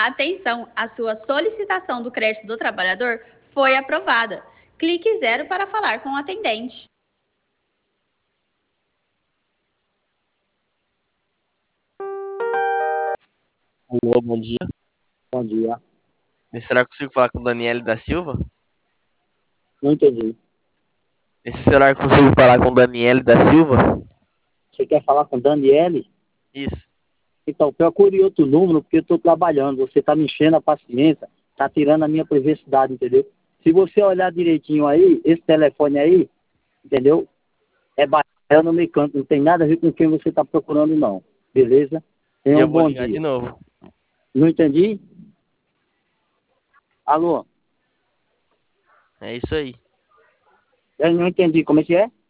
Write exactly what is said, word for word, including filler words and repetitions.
Atenção, a sua solicitação do crédito do trabalhador foi aprovada. Clique zero para falar com o atendente. Alô, bom dia. Bom dia. Será que eu consigo falar com Daniele da Silva? Não entendi. Esse celular que eu consigo falar com Daniele da Silva? Você quer falar com Daniele? Isso. Então, procure outro número, porque eu estou trabalhando. Você está me enchendo a paciência, está tirando a minha privacidade, entendeu? Se você olhar direitinho aí, esse telefone aí, entendeu? É baixo no meio canto, não tem nada a ver com quem você está procurando, não. Beleza? Tenha E eu um vou bom ligar dia. de novo. Não entendi? Alô? É isso aí. Eu não entendi. Como é que é?